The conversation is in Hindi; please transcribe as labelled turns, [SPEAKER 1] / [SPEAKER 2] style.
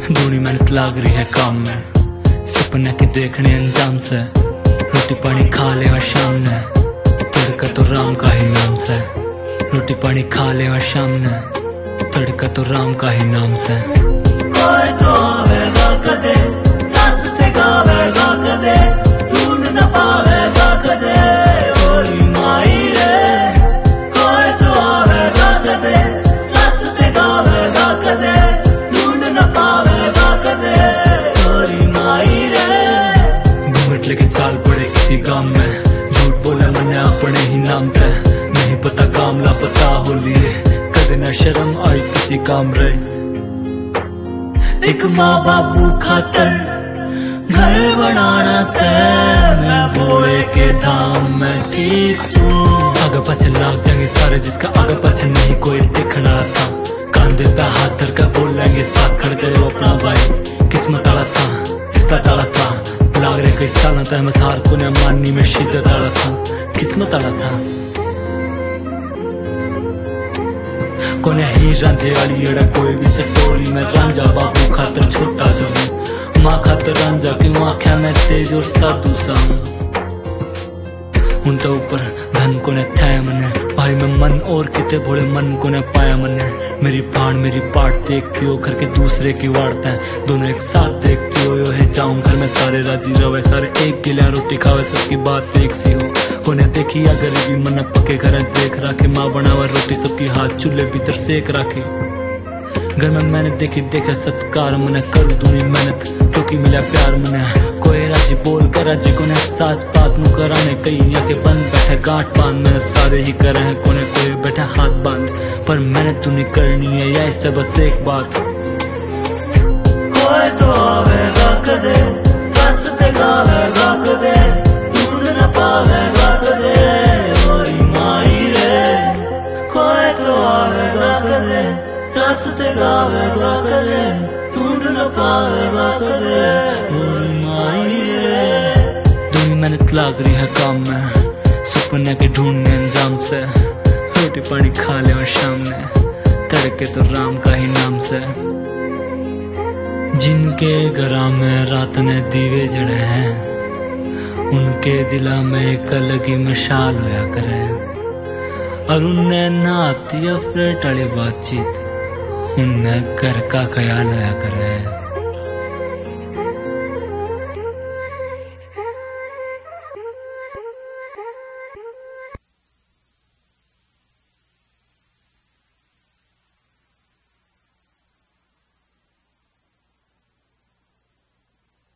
[SPEAKER 1] दूनी मेहनत लाग रही है काम में, सपने के देखने अंजाम से। रोटी पानी खा ले और शाम ने, तड़का तो राम का ही नाम से। रोटी पानी खा ले और शाम ने, तड़का तो राम का ही नाम से।
[SPEAKER 2] कोई तो आवेगा कदे, रास्ते गावेगा कदे, ढूंढ न पावेगा कदे, ओरी माई रे। कोई तो आवेगा कदे, रास्ते गावेगा कदे, ढूंढ न पावेगा कदे, ओरी माई रे।
[SPEAKER 1] घूंघट लेके चाल पड़े किसी गांव में, झूठ बोला मैंने अपने ही नाम पे। नहीं पता काम लापता हो लिए, कदे न शर्म आई किसी काम रहे।
[SPEAKER 2] एक माँ बापू खातर घर बनाना से, मैं भोले के धाम में ठीक सूं।
[SPEAKER 1] आगे पीछे लाग जाएंगे सारे, जिसका आगे पीछे नहीं कोई देखना था। कांधे पे हाथ धर कर बोलेंगे साथ खड़ गए वो अपना भाई। किस्मत आला था जिस पे ताला था, लाग रहे कई साल था मैं सार को ने माननी में शिद्दत आला था। किस्मत आला था कोने ही रांझे वाली एड़ा कोई भी सटोरी में। रांझा बाबू खातर छोटा जो हूँ, माँ खातर रांझा क्यों आख्या मैं तेज और साधु सा हूँ। उन तो ऊपर धन को ने थाया मने, भाई में मन और कितने भोले मन को ने पाया मने। मेरी पान मेरी पाट देखती हो, घर के दूसरे की वाड़ता है, दोनों एक साथ देखती हो। यो है जाऊं घर में सारे राजी रवे, सारे एक गिला रोटी खावे, सबकी बात एक सी हो। कोने देखी या गरीबी मन पके घर देख राखे, माँ बनावा रोटी सबकी हाथ चूल्हे भीतर सेक राखे। घर में मैंने देखी देखे सत्कार मने, करूँ दूनी मेहनत क्योंकि मिला प्यार मने। कोई राजी बोल कर राजी कोने साज बात नु कराने, कई या के बंद बैठे गांठ बांध। मैंने सारे ही करे हैं कोने कोई बैठा हाथ बांध, पर मैंने तू नहीं करनी है या इससे बस एक बात।
[SPEAKER 2] कोई तो आवेगा कदे, रास्ते गावेगा कदे, ढूंढ न पावेगा कदे, ओरी माई रे। कोई तो आवेगा कदे, रास्ते गावेगा कदे, ढूंढ न पावेगा कदे, ओरी माई रे।
[SPEAKER 1] दूनी मेहनत लाग रही है काम में, सपने के ढूंढने अंजाम से। रोटी पानी खा ले और शाम ने, तड़के तो राम का ही नाम से। जिनके घरा में रात ने दीवे जड़े हैं, उनके दिला में एक अलग ही मशाल होया करे। और उनने नात या फिर टले बातचीत, उनने घर का ख्याल होया करे।